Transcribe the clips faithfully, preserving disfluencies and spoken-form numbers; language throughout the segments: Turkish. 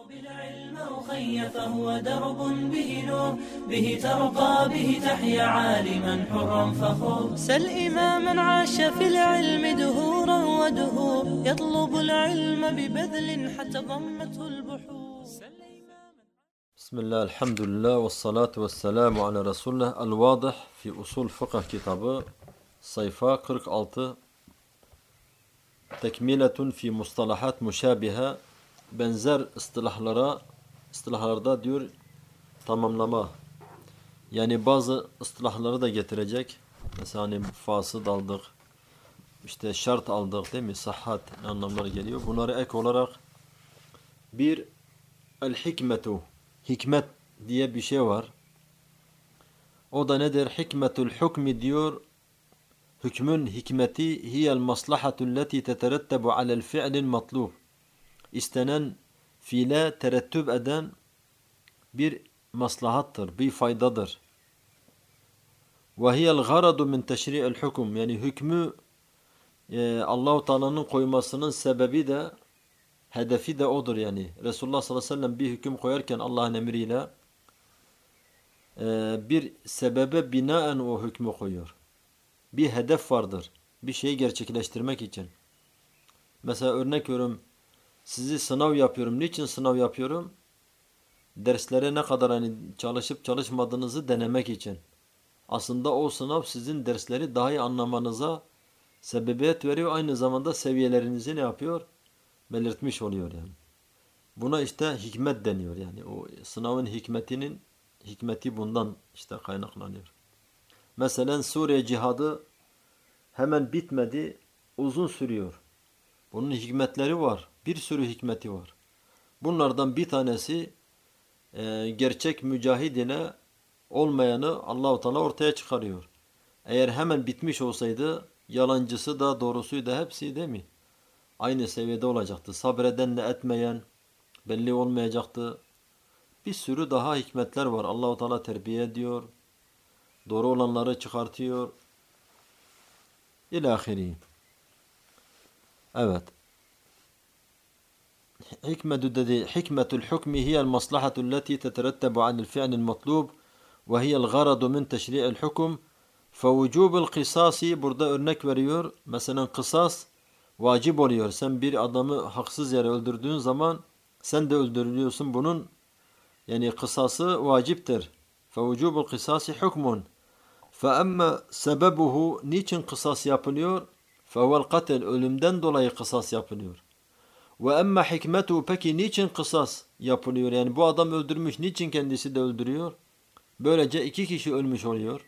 بالعلم أخي فهو درب به نور به ترقى به تحيا عالما حرا فخور سل إماما عاش في العلم دهورا ودهور يطلب العلم ببذل حتى ضمته البحور. بسم الله الحمد لله والصلاة والسلام على رسول الله. الواضح في usul fıkıh kitabı sayfa kırk altı. Tekmiletun fi mustalahat müşabihe, benzer ıstılahlara ıstılahlarda diyor tamamlama. Yani bazı ıstılahları da getirecek. Mesela hani fasıl aldık, işte şart aldık değil mi? Sahhat anlamları geliyor. Bunları ek olarak bir el hikmetu, hikmet diye bir şey var. O da nedir? Hikmetul hukmi diyor. Hükmün hikmeti hiyel maslahatul leti teterettebu alel fi'lil matlub. İstenen fiile terettüp eden bir maslahattır, bir faydadır. Ve hiyel garadu min teşri'il hukum. Yani hükmü e, Allah-u Teala'nın koymasının sebebi de, hedefi de odur yani. Resulullah sallallahu aleyhi ve sellem bir hüküm koyarken Allah'ın emriyle e, bir sebebe binaen o hükmü koyuyor. Bir hedef vardır. Bir şeyi gerçekleştirmek için. Mesela örnek veriyorum. Sizi sınav yapıyorum. Niçin sınav yapıyorum? Derslere ne kadar hani çalışıp çalışmadığınızı denemek için. Aslında o sınav sizin dersleri daha iyi anlamanıza sebebiyet veriyor. Aynı zamanda seviyelerinizi ne yapıyor? Belirtmiş oluyor yani. Buna işte hikmet deniyor yani. O sınavın hikmetinin hikmeti bundan işte kaynaklanıyor. Mesela Suriye cihadı hemen bitmedi, uzun sürüyor. Bunun hikmetleri var. Bir sürü hikmeti var. Bunlardan bir tanesi e, gerçek mücahid ile olmayanı Allah-u Teala ortaya çıkarıyor. Eğer hemen bitmiş olsaydı yalancısı da doğrusuyu da hepsi değil mi? Aynı seviyede olacaktı. Sabredenle etmeyen belli olmayacaktı. Bir sürü daha hikmetler var. Allah-u Teala terbiye ediyor. Doğru olanları çıkartıyor. İlâhiri. Evet. Hikmetu dedi. Hikmetul hukmi hiyel maslahatul leti teterettebu anil fi'lil matlub ve hiyel garadu min teşri'il hukum fe vücubul kısasi. Burada örnek veriyor. Mesela kısas vacip oluyor. Sen bir adamı haksız yere öldürdüğün zaman sen de öldürülüyorsun. Bunun yani kısası vaciptir. Fe vücubul kısasi hukmun. فَأَمَّا sebebuhu, niçin kısas yapılıyor? فَهُوَ الْقَتْلِ, ölümden dolayı kısas yapılıyor. وَأَمَّا hikmetu, peki niçin kısas yapılıyor? Yani bu adam öldürmüş, niçin kendisi de öldürüyor? Böylece iki kişi ölmüş oluyor.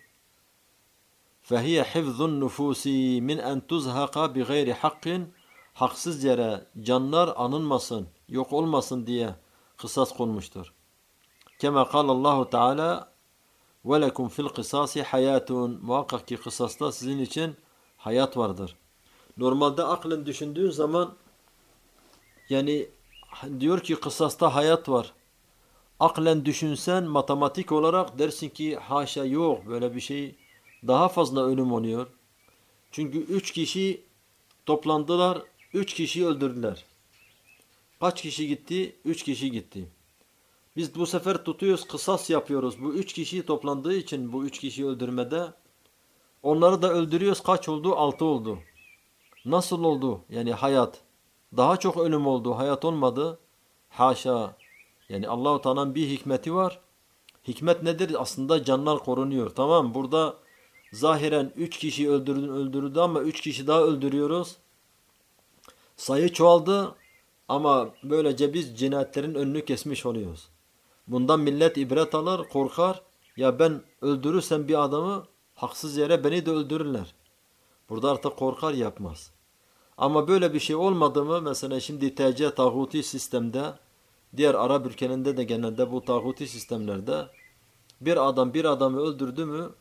فَهِيَ حِفْظُ النُّفُوسِ مِنْ اَنْ تُزْهَقَ بِغَيْرِ حَقٍّ, haksız yere canlar anılmasın, yok olmasın diye kısas konmuştur. كَمَا قَالَ اللّٰهُ تَعَالَى وَلَكُمْ فِي الْقِسَاسِ حَيَاتٌ, muhakkak ki kısasta sizin için hayat vardır. Normalde aklen düşündüğün zaman yani diyor ki kısasta hayat var. Aklen düşünsen matematik olarak dersin ki haşa yok böyle bir şey, daha fazla ölüm oluyor. Çünkü üç kişi toplandılar, üç kişi öldürdüler. Kaç kişi gitti? Üç kişi gitti. Biz bu sefer tutuyoruz, kısas yapıyoruz. Bu üç kişi toplandığı için bu üç kişiyi öldürmede onları da öldürüyoruz. Kaç oldu? Altı oldu. Nasıl oldu? Yani hayat. Daha çok ölüm oldu. Hayat olmadı. Haşa. Yani Allah-u Teala'nın bir hikmeti var. Hikmet nedir? Aslında canlar korunuyor. Tamam. Burada zahiren üç kişi öldürdü, öldürdü ama üç kişi daha öldürüyoruz. Sayı çoğaldı ama böylece biz cinayetlerin önünü kesmiş oluyoruz. Bundan millet ibret alır, korkar. Ya ben öldürürsem bir adamı haksız yere beni de öldürürler. Burada artık korkar, yapmaz. Ama böyle bir şey olmadı mı? Mesela şimdi T C tağuti sistemde, diğer Arap ülkelerinde de genelde bu tağuti sistemlerde bir adam bir adamı öldürdü mü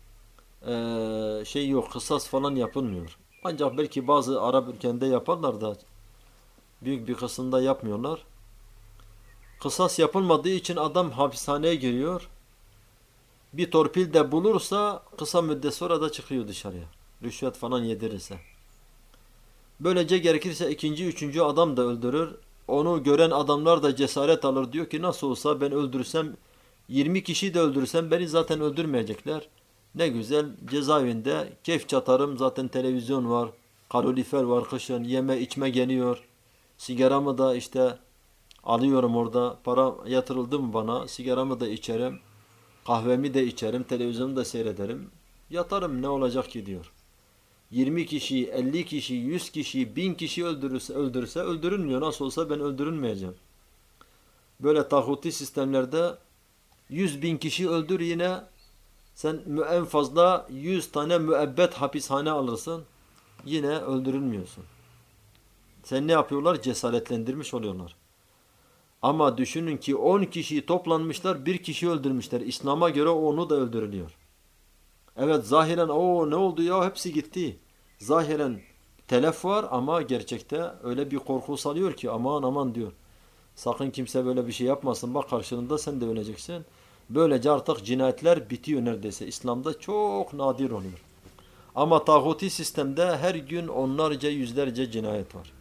ee, şey yok, kısas falan yapılmıyor. Ancak belki bazı Arap ülkelerinde yaparlar da büyük bir kısımda yapmıyorlar. Kısas yapılmadığı için adam hapishaneye giriyor. Bir torpil de bulursa kısa müddet sonra da çıkıyor dışarıya. Rüşvet falan yedirirse. Böylece gerekirse ikinci, üçüncü adam da öldürür. onu gören adamlar da cesaret alır. Diyor ki nasıl olsa ben öldürsem, yirmi kişi de öldürsem beni zaten öldürmeyecekler. Ne güzel cezaevinde keyif çatarım. Zaten televizyon var, kalorifer var kışın, yeme içme geliyor. Sigaramı da işte alıyorum orada. Para yatırıldı mı bana? Sigaramı da içerim. Kahvemi de içerim. Televizyonu da seyrederim. Yatarım, ne olacak ki diyor. yirmi kişi, elli kişi, yüz kişi, bin kişi öldürürse, öldürürse öldürülmüyor. Nasıl olsa ben öldürülmeyeceğim. Böyle tağuti sistemlerde yüz bin kişi öldür, yine sen en fazla yüz tane müebbet hapishane alırsın. Yine öldürülmüyorsun. Sen ne yapıyorlar? Cesaretlendirmiş oluyorlar. Ama düşünün ki on kişi toplanmışlar, bir kişi öldürmüşler. İslam'a göre onu da öldürülüyor. Evet, zahiren o ne oldu ya, hepsi gitti. Zahiren telef var ama gerçekte öyle bir korku salıyor ki aman aman diyor. Sakın kimse böyle bir şey yapmasın, bak karşılığında sen de öleceksin. Böylece artık cinayetler bitiyor neredeyse. İslam'da çok nadir oluyor. Ama tağuti sistemde her gün onlarca yüzlerce cinayet var.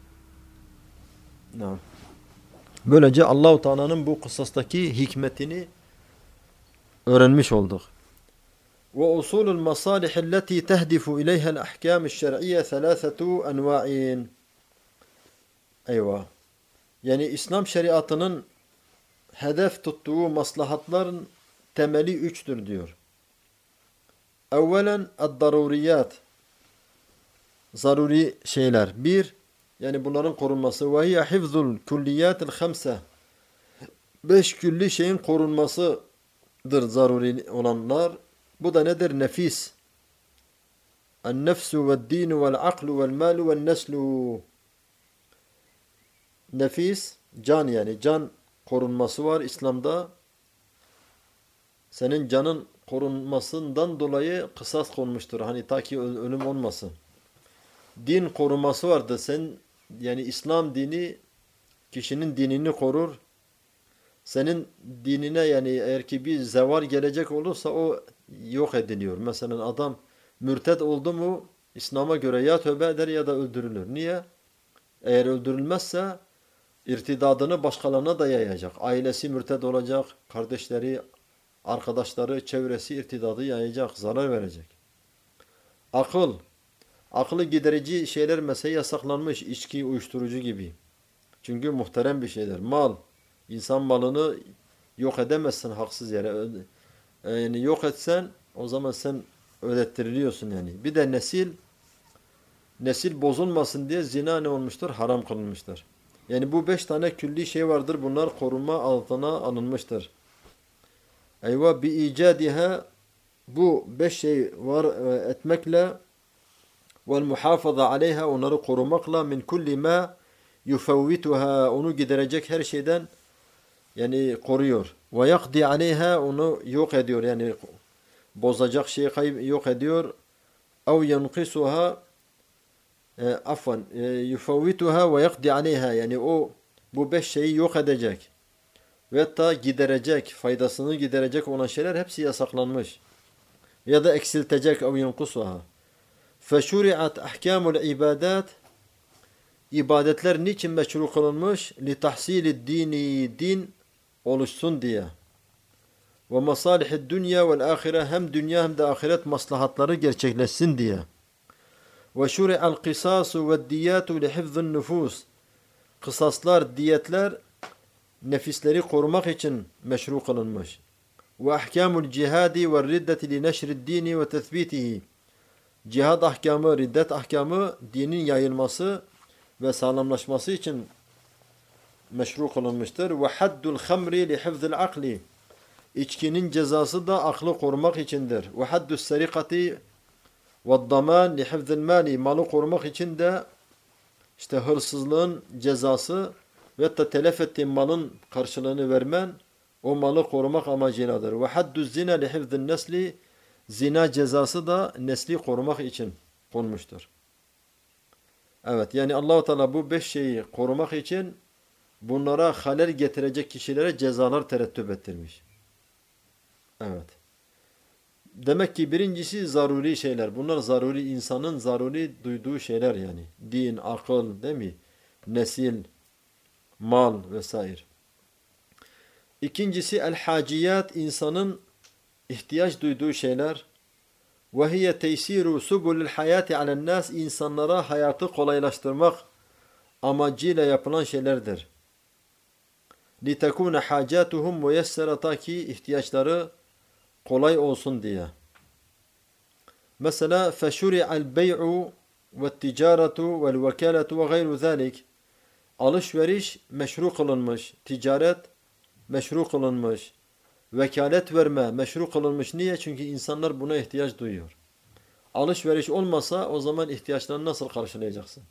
Böylece Allah-u Teala'nın bu kısastaki hikmetini öğrenmiş olduk. وأصول المصالح التي تهدف إليها الأحكام الشرعية ثلاثة أنواع. Eyvah. Yani İslam şeriatının hedef tuttuğu maslahatların temeli üçtür diyor. Evvelen ad-daruriyat. Zaruri şeyler. Bir, yani bunların korunması. Ve hiye hifzul külliyatil hamse. Beş külli şeyin korunmasıdır zaruri olanlar. Bu da nedir? Nefis. En-nefsu ve'd-dinu ve'l-aklu ve'l-malu ve'n-neslu. Nefis, can, yani can korunması var İslam'da. Senin canın korunmasından dolayı kısas konmuştur. Hani ta ki ölüm olmasın. Din koruması vardı. Sen, yani İslam dini kişinin dinini korur. Senin dinine, yani eğer ki bir zeval gelecek olursa o yok ediliyor. Mesela adam mürted oldu mu İslam'a göre ya tövbe eder ya da öldürülür. Niye? Eğer öldürülmezse irtidadını başkalarına da yayacak. Ailesi mürted olacak, kardeşleri, arkadaşları, çevresi irtidadı yayacak, zarar verecek. Akıl, akıllı giderici şeyler mesela yasaklanmış, içki, uyuşturucu gibi. Çünkü muhterem bir şeyler. Mal, insan malını yok edemezsin haksız yere. Yani yok etsen o zaman sen ödettiriliyorsun yani. Bir de nesil, nesil bozulmasın diye zina ne olmuştur? Haram kılınmıştır. Yani bu beş tane külli şey vardır. Bunlar korunma altına alınmıştır. Eyvah bi icadiha, bu beş şey var etmekle vel muhafaza aleyha, onları korumakla min kulli ma yufevvituha, onu giderecek her şeyden yani koruyor. Ve yakdi aleyha, onu yok ediyor, yani bozacak şeyi kayıp yok ediyor. Ev yenkisuha, afwan, yufevvituha ve yakdi aleyha, yani o bu beş şeyi yok edecek ve hatta giderecek, faydasını giderecek olan şeyler hepsi yasaklanmış. Ya da eksiltecek, ev yenkisuha. Feşuri'at ahkamul ibadat, ibadetler niçin meşru kılınmış? Li tahsilid dini, din oluşsun diye. Ve masalihid dünya vel ahire, hem dünya hem de ahiret maslahatları gerçekleşsin diye. Ve şuri'al kısasu ve diyatu li hifzun nüfus, kısaslar, diyetler nefisleri korumak için meşru kılınmış. Ve ahkamul cihadi ve riddeti li neşrid dini ve tethbitihi, cihad ahkamı, riddet ahkamı dinin yayılması ve sağlamlaşması için meşru kılınmıştır. Ve haddul hamri li hifzil akli, İçkinin cezası da aklı korumak içindir. Ve haddus serikati ve daman li hifzil mali, malı korumak için de işte hırsızlığın cezası ve da telef ettiğin malın karşılığını vermen o malı korumak amacıyladır. Ve hadduz zina li hifzil nesli, zina cezası da nesli korumak için konmuştur. Evet, yani Allah-u Teala bu beş şeyi korumak için bunlara halel getirecek kişilere cezalar terettüp ettirmiş. Evet. Demek ki birincisi zaruri şeyler. Bunlar zaruri, insanın zaruri duyduğu şeyler yani. Din, akıl, değil mi? Nesil, mal vesaire. İkincisi el-haciyat, insanın ihtiyaç duyduğu şeyler. Ve hiye teysiru subulul hayati alen nas, insanlara hayatı kolaylaştırmak amacıyla yapılan şeylerdir. Litekune hacatuhum müyessere, ta ki ihtiyaçları kolay olsun diye. Mesela feşuri'al bey'u ve ticaretu vel vekaletu ve gayru zalik. Alışveriş meşru kılınmış, ticaret meşru kılınmış, vekalet verme meşru kılınmış. Niye? Çünkü insanlar buna ihtiyaç duyuyor. Alışveriş olmasa o zaman ihtiyaçlarını nasıl karşılayacaksın?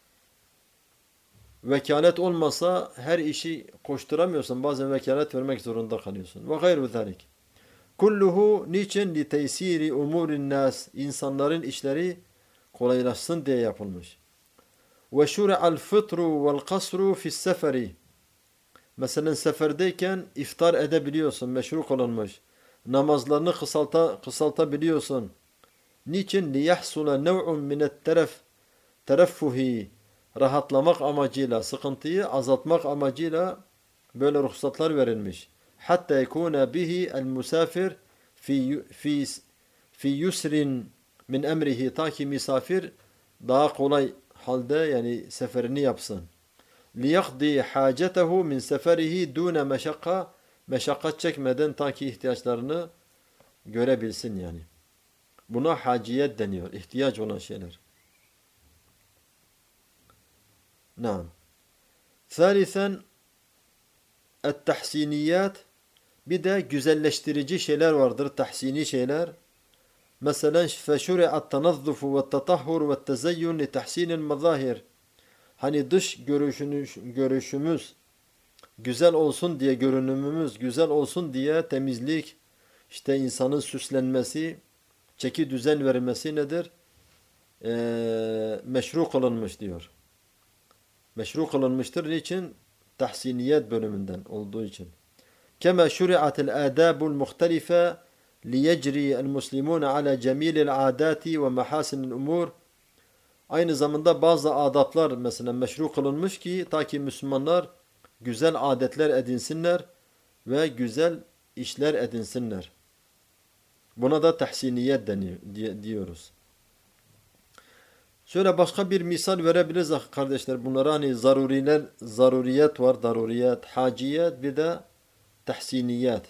Vekalet olmasa her işi koşturamıyorsun. Bazen vekalet vermek zorunda kalıyorsun. Ve gayru zalik. Kulluhu niçin? Li teysiri umurin nas, insanların işleri kolaylaşsın diye yapılmış. Ve şuri'al fıtru vel kasru fi's seferi. Mesela seferdeyken iftar edebiliyorsun, meşru kılınmış. Namazlarını kısalta, kısaltabiliyorsun. Niçin? لِيَحْسُلَ نَوْعٌ مِنَ التَّرَفْ tereffuhi, rahatlamak amacıyla, sıkıntıyı azaltmak amacıyla böyle ruhsatlar verilmiş. Hatta yekuna bihi el musafir fi fi fi yusrin min emrihi, ta ki misafir daha kolay halde yani seferini yapsın. لِيَقْضِي حَاجَتَهُ مِنْ سَفَرِهِ دُونَ meşakka, meşakkat çekmeden ta ki ihtiyaçlarını görebilsin yani. Buna haciyet deniyor. İhtiyaç olan şeyler. Naam. Thalithen et-tahsiniyat, bir de güzelleştirici şeyler vardır. Tahsini şeyler. Mesela feşuri'at tanazzufu ve tatahhur ve tezeyyün li tahsinil mazahir. Hani dış görüşünüz, görüşümüz güzel olsun diye, görünümümüz güzel olsun diye temizlik, işte insanın süslenmesi, çeki düzen vermesi nedir? Ee, meşru kılınmış diyor. Meşru kılınmıştır. Niçin? Tahsiniyet bölümünden olduğu için. Kema şuri'atil adabul muhtelife liyecri el muslimun ala cemilil adati ve mahasinil umur. Aynı zamanda bazı adaplar mesela meşru kılınmış ki ta ki Müslümanlar güzel adetler edinsinler ve güzel işler edinsinler. Buna da tahsiniyet deniyor, diyoruz. Şöyle başka bir misal verebiliriz kardeşler. Bunlara hani zaruriler, zaruriyet var, daruriyet, haciyet, bir de tahsiniyet.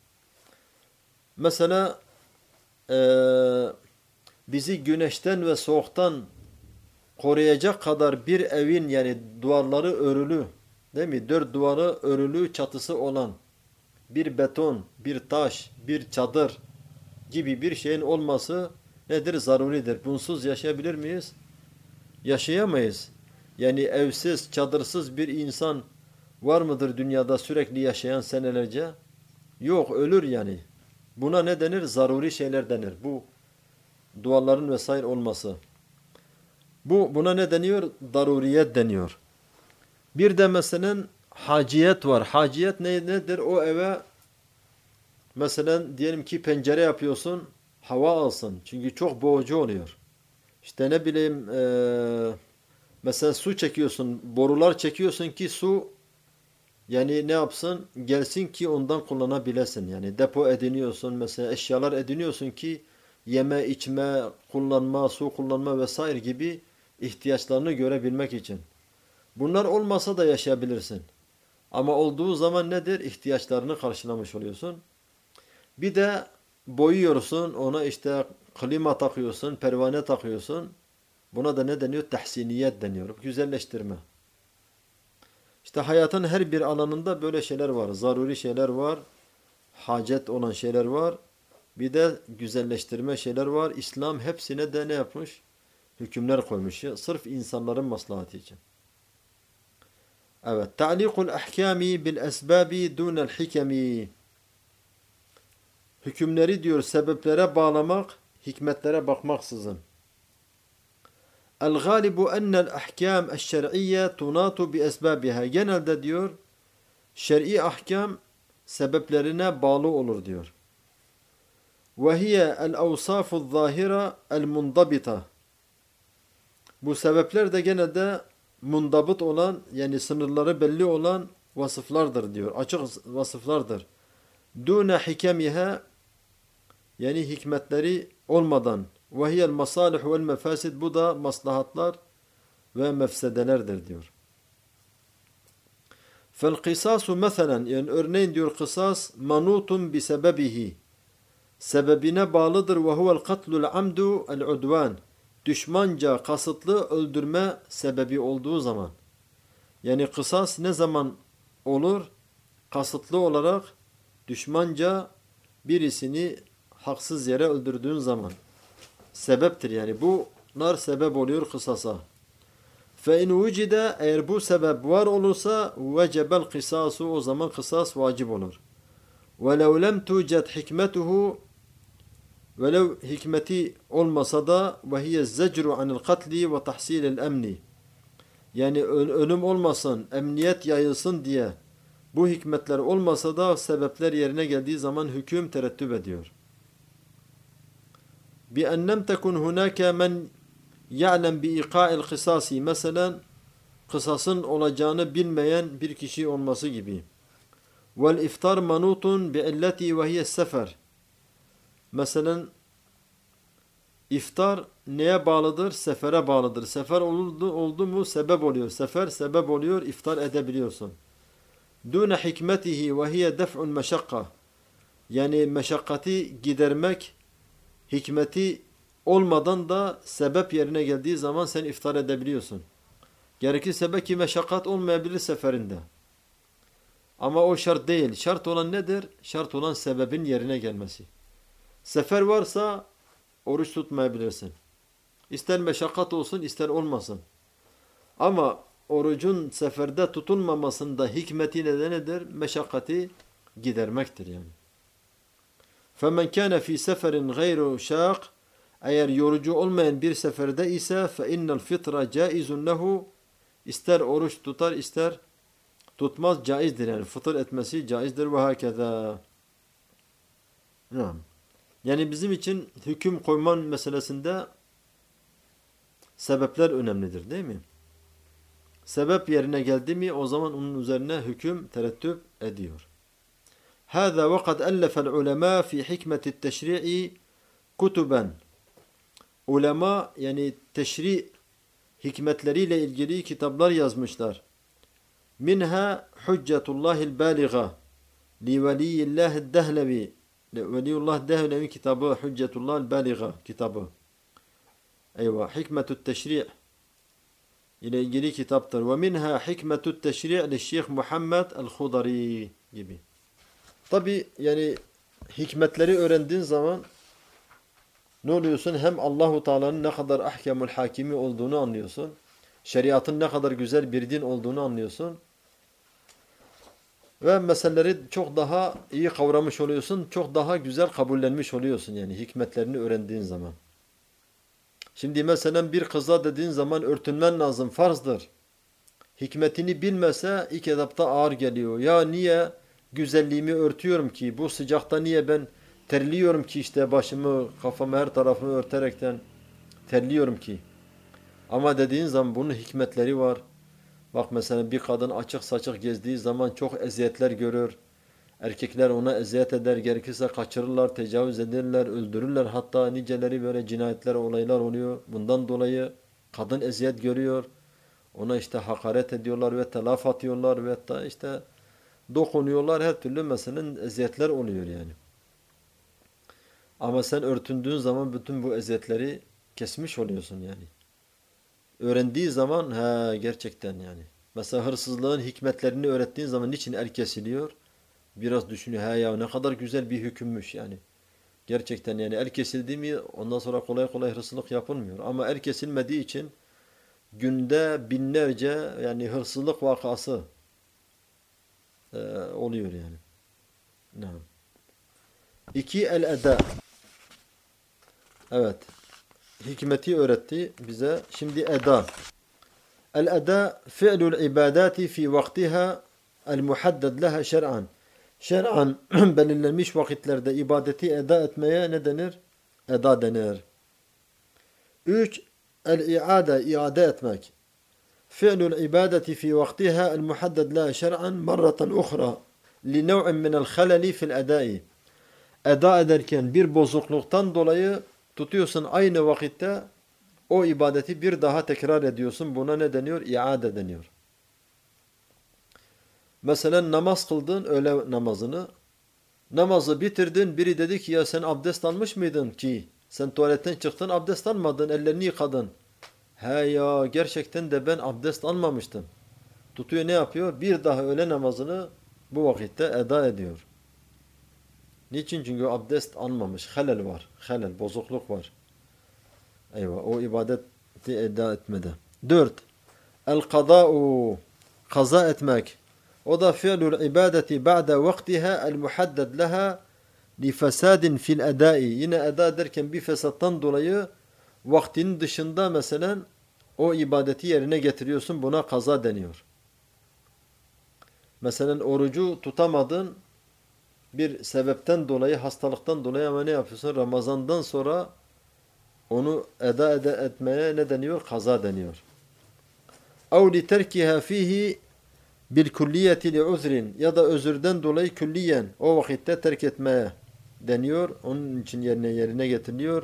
Mesela e, bizi güneşten ve soğuktan koruyacak kadar bir evin, yani duvarları örülü, değil mi? Dört duvarı örülü, çatısı olan bir beton, bir taş, bir çadır gibi bir şeyin olması nedir? Zaruridir. Bunsuz yaşayabilir miyiz? Yaşayamayız. Yani evsiz, çadırsız bir insan var mıdır dünyada sürekli yaşayan senelerce? Yok, ölür yani. Buna ne denir? Zaruri şeyler denir. Bu duvarların vesaire olması. Bu buna ne deniyor? Daruriyet deniyor. Bir de mesela haciyet var. Haciyet ne, nedir? O eve mesela diyelim ki pencere yapıyorsun, hava alsın. Çünkü çok boğucu oluyor. İşte ne bileyim e, mesela su çekiyorsun, borular çekiyorsun ki su yani ne yapsın? Gelsin ki ondan kullanabilesin. Yani depo ediniyorsun, mesela eşyalar ediniyorsun ki yeme, içme, kullanma, su kullanma vesaire gibi ihtiyaçlarını görebilmek için. Bunlar olmasa da yaşayabilirsin. Ama olduğu zaman nedir? İhtiyaçlarını karşılamış oluyorsun. Bir de boyuyorsun, ona işte klima takıyorsun, pervane takıyorsun. Buna da ne deniyor? Tahsiniyet deniyor. Güzelleştirme. İşte hayatın her bir alanında böyle şeyler var. Zaruri şeyler var. Hacet olan şeyler var. Bir de güzelleştirme şeyler var. İslam hepsine de ne yapmış? Hükümler koymuş. Sırf insanların maslahatı için. Evet. Ta'likul ahkami bil esbabi dunel hikemi. Hükümleri diyor sebeplere bağlamak, hikmetlere bakmaksızın. El-galibu ennel ahkam eşşer'iyye tunatu bi esbabiha. Genelde diyor şer'i ahkam sebeplerine bağlı olur diyor. Ve hiye el-avsafu zahira el-mundabita. Bu sebepler de genelde mundabıt olan, yani sınırları belli olan vasıflardır diyor. Açık vasıflardır. Dune hikemiha, yani hikmetleri olmadan. Ve hiyel masalih vel mefasid, bu da maslahatlar ve mefsedelerdir diyor. Fel kısasu meselen, yani örneğin diyor kısas manutun bi sebebihi, sebebine bağlıdır. Ve huvel katlul amdu el udvan, düşmanca kasıtlı öldürme sebebi olduğu zaman. Yani kısas ne zaman olur? Kasıtlı olarak düşmanca birisini haksız yere öldürdüğün zaman sebeptir, yani bunlar sebep oluyor kısasa. Fe in vucide, eğer bu sebep var olursa vecebel kısasu, o zaman kısas vacip olur. Ve lev lem tuced hikmetuhu, velev hikmeti olmasa da ve hiye zecru anil katli ve tahsilil emni, yani ölüm olmasın, emniyet yayılsın diye bu hikmetler olmasa da sebepler yerine geldiği zaman hüküm terettüp ediyor. Bi ennem tekun hunake men ya'lem bi iqa'il kısasi, mesela kısasın olacağını bilmeyen bir kişi olması gibi. Vel iftar manutun bi illeti ve hiye sefer, mesela iftar neye bağlıdır? Sefere bağlıdır. Sefer oldu, oldu mu sebep oluyor. Sefer sebep oluyor, iftar edebiliyorsun. Dune hikmetihi ve hiye def'un meşakka, yani meşakkati gidermek, hikmeti olmadan da sebep yerine geldiği zaman sen iftar edebiliyorsun. Gerekirse belki meşakkat olmayabilir seferinde. Ama o şart değil. Şart olan nedir? Şart olan sebebin yerine gelmesi. Sefer varsa oruç tutmayabilirsin. İster meşakkat olsun, ister olmasın. Ama orucun seferde tutulmamasında hikmeti nedenidir? Meşakkati gidermektir yani. فَمَنْ كَانَ ف۪ي سَفَرٍ غَيْرُ شَاقٍ, eğer yorucu olmayan bir seferde ise فَاِنَّ الْفِطْرَ جَائِزٌ لَهُ, ister oruç tutar, ister tutmaz, caizdir yani. Fıtır etmesi caizdir ve hakeza. Yani bizim için hüküm koyman meselesinde sebepler önemlidir, değil mi? Sebep yerine geldi mi o zaman onun üzerine hüküm terettüp ediyor. هذا وقد ألف العلماء في حكمة التشريع كتبا. Ulema, yani teşri hikmetleriyle ilgili kitaplar yazmışlar. Minha Hüccetullahil Baliga li Veliyillahid Dehlevi. Veliyullah Dehlevi kitabı, Hüccetullahil Baliga kitabı. Eyvah, Hikmetut Teşri' ile ilgili kitaptır. Ve minha Hikmetut Teşri' li Şeyh Muhammed el-Khudari gibi. Tabi yani hikmetleri öğrendiğin zaman ne oluyorsun? Hem Allahu Teala'nın ne kadar ahkamul hakimi olduğunu anlıyorsun. Şeriatın ne kadar güzel bir din olduğunu anlıyorsun. Ve meseleleri çok daha iyi kavramış oluyorsun. Çok daha güzel kabullenmiş oluyorsun yani hikmetlerini öğrendiğin zaman. Şimdi mesela bir kıza dediğin zaman örtünmen lazım, farzdır. Hikmetini bilmese ilk etapta ağır geliyor. Ya niye güzelliğimi örtüyorum ki? Bu sıcakta niye ben terliyorum ki, işte başımı, kafamı, her tarafımı örterekten terliyorum ki? Ama dediğin zaman bunun hikmetleri var. Bak mesela bir kadın açık saçık gezdiği zaman çok eziyetler görür. Erkekler ona eziyet eder, gerekirse kaçırırlar, tecavüz ederler, öldürürler. Hatta niceleri böyle cinayetler, olaylar oluyor. Bundan dolayı kadın eziyet görüyor. Ona işte hakaret ediyorlar ve telaf atıyorlar ve hatta işte dokunuyorlar. Her türlü mesela eziyetler oluyor yani. Ama sen örtündüğün zaman bütün bu eziyetleri kesmiş oluyorsun yani. Öğrendiği zaman ha gerçekten yani. Mesela hırsızlığın hikmetlerini öğrettiğin zaman niçin el kesiliyor? Biraz düşünüyor. Ha ya ne kadar güzel bir hükümmüş yani. Gerçekten yani el kesildi mi ondan sonra kolay kolay hırsızlık yapılmıyor. Ama el kesilmediği için günde binlerce yani hırsızlık vakası e, oluyor yani. Ne? İki el-eda. Evet. Hikmeti öğretti bize. Şimdi eda. El-eda fi'lul ibadati fi vaktiha el-muhadded leha şer'an. Şer'an belirlenmiş vakitlerde ibadeti eda etmeye ne denir? Eda denir. Üç, el-i'ade, iade etmek. فعل العبادة في وقتها المحدد لها شرعا مرة أخرى لنوع من الخلل في الأداء. Eda ederken bir bozukluktan dolayı tutuyorsun aynı vakitte o ibadeti bir daha tekrar ediyorsun. Buna ne deniyor? İade deniyor. Mesela namaz kıldın, öğle namazını. Namazı bitirdin, biri dedi ki ya sen abdest almış mıydın ki? Sen tuvaletten çıktın, abdest almadın, ellerini yıkadın. He ya gerçekten de ben abdest almamıştım. Tutuyor ne yapıyor? Bir daha öğle namazını bu vakitte eda ediyor. Niçin? Çünkü abdest almamış. Halel var. Halel, bozukluk var. Eyvah, o ibadeti eda etmede. Dört. El-kadâ'u, kaza etmek. O da fi'lul ibadeti ba'de vaktiha el-muhadded leha li fesadin fil edai. Yine eda ederken bir fesattan dolayı vaktinin dışında mesela o ibadeti yerine getiriyorsun. Buna kaza deniyor. Mesela orucu tutamadın bir sebepten dolayı, hastalıktan dolayı ama ne yapıyorsun? Ramazandan sonra onu eda ede etmeye ne deniyor? Kaza deniyor. اَوْ لِتَرْكِهَا ف۪يهِ بِالْكُلِّيَةِ لِعُذْرٍ ya da özürden dolayı külliyen o vakitte terk etmeye deniyor. Onun için yerine yerine getiriliyor.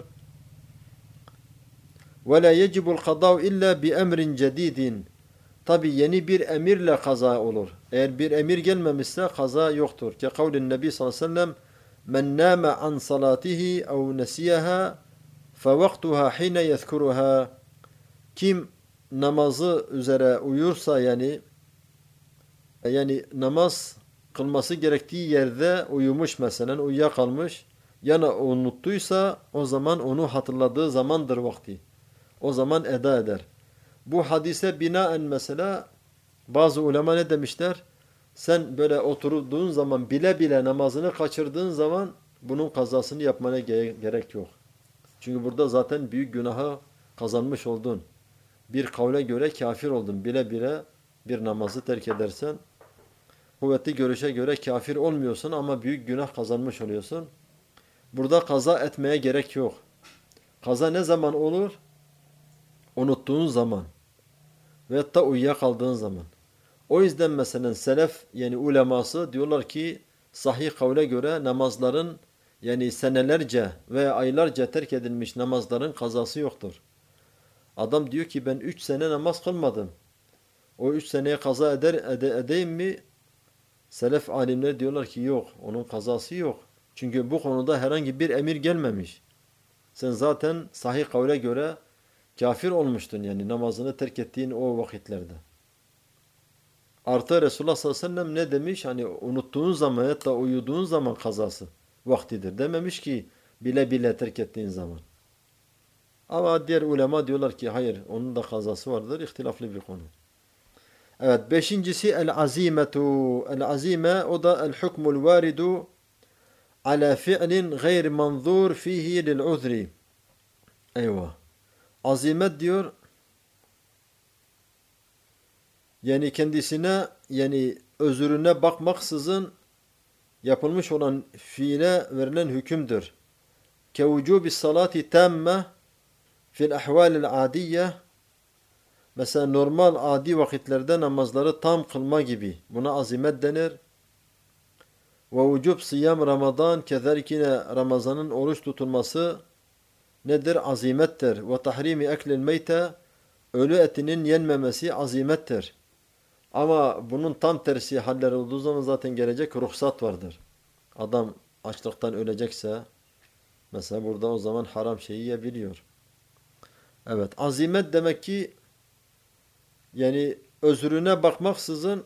وَلَا يَجِبُ الْقَضَاءُ اِلَّا بِاَمْرٍ جَد۪يدٍ Tabi yeni bir emirle kaza olur. Eğer bir emir gelmemişse kaza yoktur. Ki kavlin Nebi sallallahu aleyhi ve sellem men nâme an salatihi ev nesiyaha fe vaktuha hine yezkuruha. Kim namazı üzere uyursa yani yani namaz kılması gerektiği yerde uyumuş mesela uyuyakalmış yana unuttuysa o zaman onu hatırladığı zamandır vakti. O zaman eda eder. Bu hadise binaen mesela bazı ulema ne demişler? Sen böyle oturduğun zaman bile bile namazını kaçırdığın zaman bunun kazasını yapmana gerek yok. Çünkü burada zaten büyük günahı kazanmış oldun. Bir kavle göre kafir oldun. Bile bile bir namazı terk edersen kuvvetli görüşe göre kafir olmuyorsun ama büyük günah kazanmış oluyorsun. Burada kaza etmeye gerek yok. Kaza ne zaman olur? Unuttuğun zaman ve hatta uyuyakaldığın zaman. O yüzden mesela selef yani uleması diyorlar ki sahih kavle göre namazların yani senelerce veya aylarca terk edilmiş namazların kazası yoktur. Adam diyor ki ben üç sene namaz kılmadım. O üç seneye kaza eder ede, edeyim mi? Selef alimleri diyorlar ki yok. Onun kazası yok. Çünkü bu konuda herhangi bir emir gelmemiş. Sen zaten sahih kavle göre kafir olmuştun yani namazını terk ettiğin o vakitlerde. Artı Resulullah sallallahu aleyhi ve sellem ne demiş? Hani unuttuğun zaman hatta uyuduğun zaman kazası vaktidir. Dememiş ki bile bile terk ettiğin zaman. Ama diğer ulema diyorlar ki hayır onun da kazası vardır. İhtilaflı bir konu. Evet beşincisi el-azimetu. El-azime o da el-hukmul varidu ala fi'lin gayr manzur fihi lil-uzri. Eyvah. Azimet diyor yani kendisine yani özürüne bakmaksızın yapılmış olan fiile verilen hükümdür. Kevvücûbi salati tamme fil ahvalil adiyye mesela normal adi vakitlerde namazları tam kılma gibi. Buna azimet denir. Ve vücub siyam Ramazan kezerkine Ramazan'ın oruç tutulması nedir? Azimettir. Ve tahrimi eklil meyte ölü etinin yenmemesi azimettir. Ama bunun tam tersi haller olduğu zaman zaten gelecek ruhsat vardır. Adam açlıktan ölecekse mesela burada o zaman haram şeyi yiyebiliyor. Evet azimet demek ki yani özrüne bakmaksızın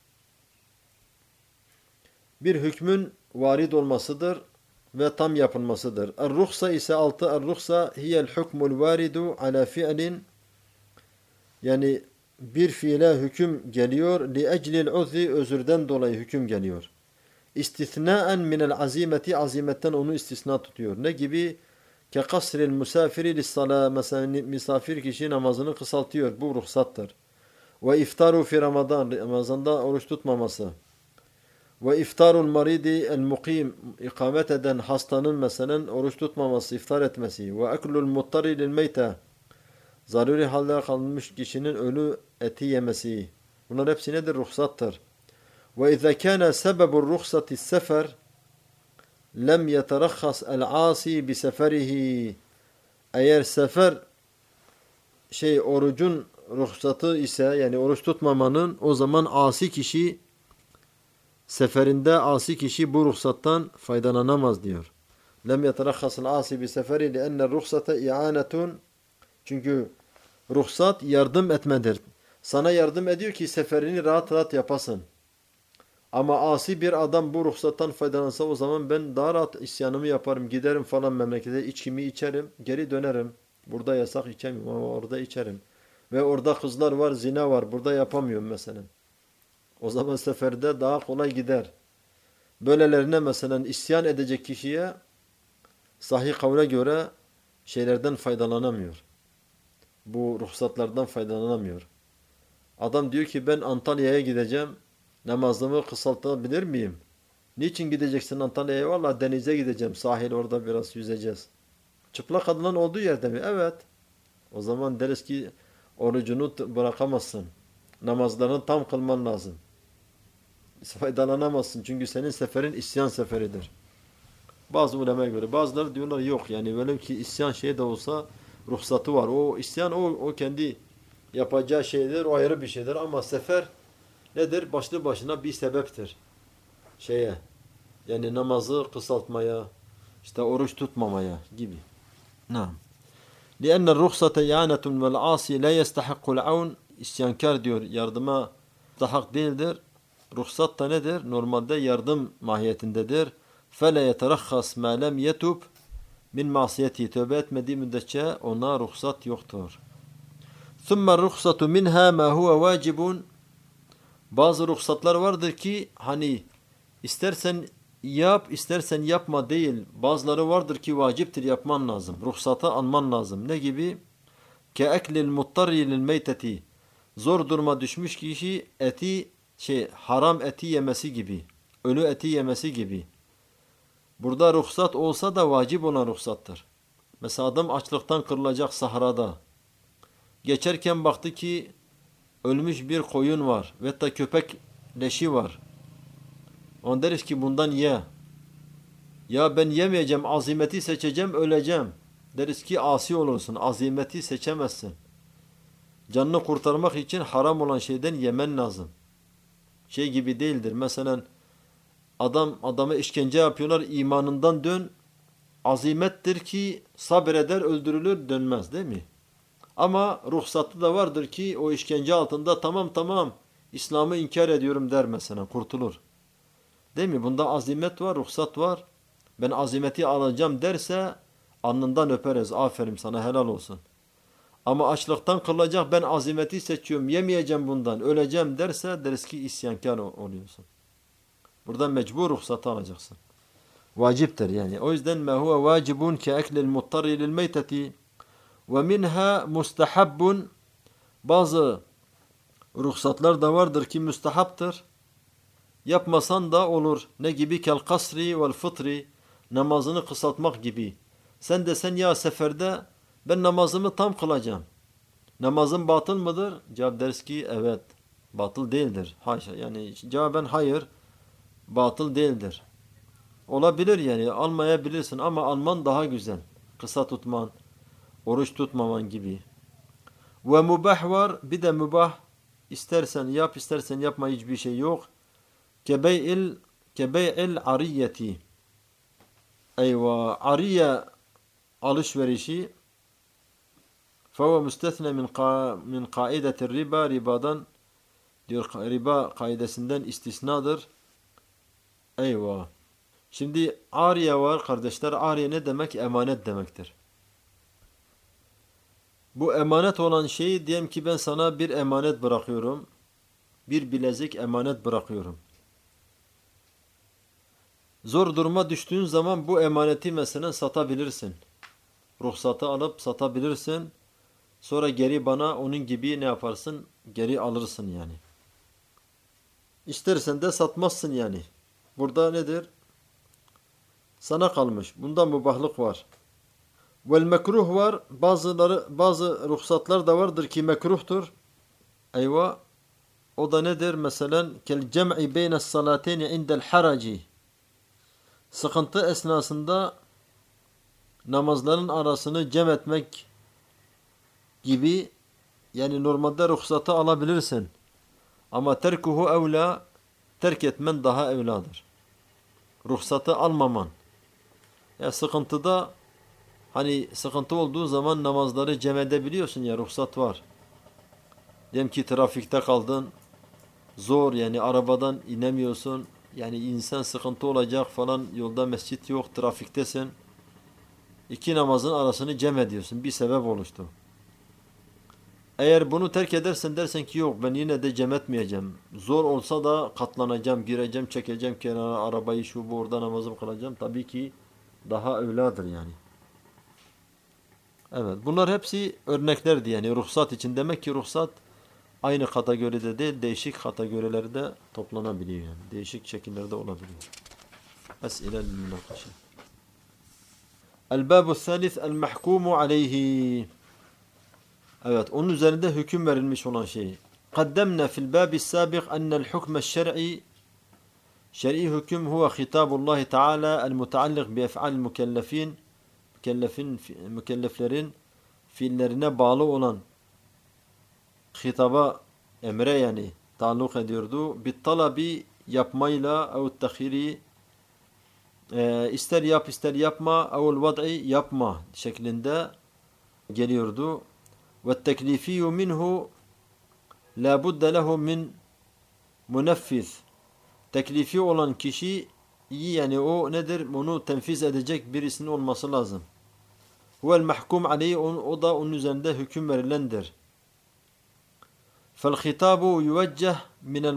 bir hükmün varid olmasıdır ve tam yapılmasıdır. Er-ruhsa ise altı er-ruhsa hiyel hukmul varidu ala fi'lin yani bir fiile hüküm geliyor li eclil uzri özürden dolayı hüküm geliyor. İstisnaen minel azimeti azimetten onu istisna tutuyor. Ne gibi? Ke kasril musafiri lis-sala mesela misafir kişi namazını kısaltıyor. Bu ruhsattır. Ve iftaru fi Ramazan Ramazan'da oruç tutmaması. Ve iftarul maridi el mukim ikamet eden hastanın mesela oruç tutmaması, iftar etmesi. Ve eklul muttari lil meyte zaruri halde kalmış kişinin ölü eti yemesi. Bunlar hepsi nedir? Ruhsattır. Ve izâ kâne sebebur ruhsati sefer lem yeterakhas el-asi bi seferihi. Eğer sefer şey orucun ruhsatı ise, yani oruç tutmamanın, o zaman asi kişi seferinde asi kişi bu ruhsattan faydalanamaz diyor. Lem yeterakhasıl asi bi seferi li'enne ruhsata i'anetun. Çünkü ruhsat yardım etmedir. Sana yardım ediyor ki seferini rahat rahat yapasın. Ama asi bir adam bu ruhsattan faydalansa, o zaman ben daha rahat isyanımı yaparım, giderim falan memlekete, içkimi içerim, geri dönerim. Burada yasak içemiyorum ama orada içerim. Ve orada kızlar var, zina var, burada yapamıyorum mesela. O zaman seferde daha kolay gider. Böylelerine mesela isyan edecek kişiye sahih kavle göre şeylerden faydalanamıyor. Bu ruhsatlardan faydalanamıyor. Adam diyor ki ben Antalya'ya gideceğim, namazımı kısaltabilir miyim? Niçin gideceksin Antalya'ya? Vallahi denize gideceğim, sahil, orada biraz yüzeceğiz. Çıplak kadının olduğu yerde mi? Evet. O zaman deriz ki orucunu bırakamazsın. Namazlarını tam kılman lazım. Faydalanamazsın çünkü senin seferin isyan seferidir. Bazı ulemaya göre. Bazıları diyorlar yok, yani böyle ki isyan şey de olsa ruhsatı var. O isyan o, o kendi yapacağı şeydir, o ayrı bir şeydir ama sefer nedir? Başlı başına bir sebeptir. Şeye, yani namazı kısaltmaya, işte oruç tutmamaya gibi. Naam. لأن الرخصة إعانة والعاصي لا يستحق العون. İsyankar diyor yardıma müstahak değildir. Ruhsat da nedir? Normalde yardım mahiyetindedir. فَلَا يَتَرَخَّصْ مَا لَمْ يَتُبْ min masiyeti, tövbe etmediği müddetçe ona ruhsat yoktur. ثُمَّ الرُّخْصَةُ مِنْهَا مَا هُوَ وَاجِبٌ. Bazı ruhsatlar vardır ki hani istersen yap, istersen yapma değil. Bazıları vardır ki vaciptir, yapman lazım. Ruhsatı alman lazım. Ne gibi? كَاَكْلِ الْمُطَّرِّ لِلْمَيْتَةِ. Zor duruma düşmüş kişi eti, şey haram eti yemesi gibi. Ölü eti yemesi gibi. Burada ruhsat olsa da vacip olan ruhsattır. Mesela adam açlıktan kırılacak sahrada. Geçerken baktı ki ölmüş bir koyun var ve da köpek leşi var. On deriz ki bundan ye. Ya ben yemeyeceğim, azimeti seçeceğim, öleceğim. Deriz ki asi olursun, azimeti seçemezsin. Canını kurtarmak için haram olan şeyden yemen lazım. Şey gibi değildir. Mesela adam adama işkence yapıyorlar, imanından dön. Azimettir ki sabreder, öldürülür, dönmez değil mi? Ama ruhsatı da vardır ki o işkence altında tamam tamam İslam'ı inkar ediyorum der mesela, kurtulur. Değil mi? Bunda azimet var, ruhsat var. Ben azimeti alacağım derse alnından öperiz. Aferin sana, helal olsun. Ama açlıktan kırılacak, ben azimeti seçiyorum, yemeyeceğim bundan, öleceğim derse deriz ki isyankar oluyorsun. Burada mecbur ruhsatı alacaksın. Vaciptir yani. O yüzden ma huve vacibun ke eklil muttarri lil meyteti ve minha mustahabbun. Bazı ruhsatlar da vardır ki müstehaptır. Yapmasan da olur. Ne gibi? Kel kasri vel fıtri. Namazını kısaltmak gibi. Sen desen ya seferde ben namazımı tam kılacağım. Namazın batıl mıdır? Cevap deriz ki evet. Batıl değildir. Haşa. Yani cevaben hayır. Batıl değildir. Olabilir yani. Almayabilirsin ama alman daha güzel. Kısa tutman, oruç tutmaman gibi. Ve mubah var. Bir de mubah. İstersen yap, istersen yapma, hiçbir şey yok. Kebey'il kebey'il ariyeti. Eyvah. Ariye alışverişi فَوَ مُسْتَثْنَ min min kaidetir riba. Ribadan diyor, riba kaidesinden istisnadır. Eyvah. Şimdi ariye var kardeşler. Ariye ne demek? Emanet demektir. Bu emanet olan şeyi, diyelim ki ben sana bir emanet bırakıyorum. Bir bilezik emanet bırakıyorum. Zor duruma düştüğün zaman bu emaneti mesela satabilirsin. Ruhsatı alıp satabilirsin. Sonra geri bana onun gibi ne yaparsın? Geri alırsın yani. İstersen de satmazsın yani. Burada nedir? Sana kalmış. Bunda mübahlık var. Vel mekruh var. Bazıları, bazı ruhsatlar da vardır ki mekruhtur. Eyvah. O da nedir? Mesela kel cem'i beyne's salateyni indel haraci. Sıkıntı esnasında namazların arasını cem etmek gibi, yani normalde ruhsatı alabilirsin. Ama terkuhu evla, terk etmen daha evladır. Ruhsatı almaman. Ya sıkıntıda, hani sıkıntı olduğu zaman namazları cem edebiliyorsun ya, ruhsat var. Diyelim ki trafikte kaldın, zor, yani arabadan inemiyorsun. Yani insan sıkıntı olacak falan, yolda mescit yok, trafiktesin. İki namazın arasını cem ediyorsun. Bir sebep oluştu. Eğer bunu terk edersen, dersen ki yok ben yine de cem etmeyeceğim. Zor olsa da katlanacağım, gireceğim, çekeceğim kenara arabayı, şu bu, orada namazımı kılacağım. Tabii ki daha evladır yani. Evet, bunlar hepsi örneklerdi yani ruhsat için. Demek ki ruhsat aynı kategoride değil, değişik kategorilerde toplanabiliyor yani. Değişik şekillerde olabiliyor. Es'ilel münakaşa. El-Babu Thalith El-Mahkumu Aleyhi. Evet, onun üzerinde hüküm verilmiş olan şey. Kaddemna fil babi sabiq ennel hukme şer'i, şer'i hüküm huve hitabullahi Teala el-mutaallik bi ef'al mükellefin, mükellefin, mükelleflerin fiillerine bağlı olan hitaba, emre yani taalluk ediyordu. Bit talabi, yapmayla, ev tehiri, e, ister yap ister yapma, evul vad'i, yapma şeklinde geliyordu. Ve teklifiyu minhu la budde lehu min muneffiz. Teklifi olan kişi, yani o nedir? Bunu tenfiz edecek birisinin olması lazım. Huvel mahkum aleyhi, o da onun üzerinde hüküm verilendir. Fel hitabu yuvecceh minel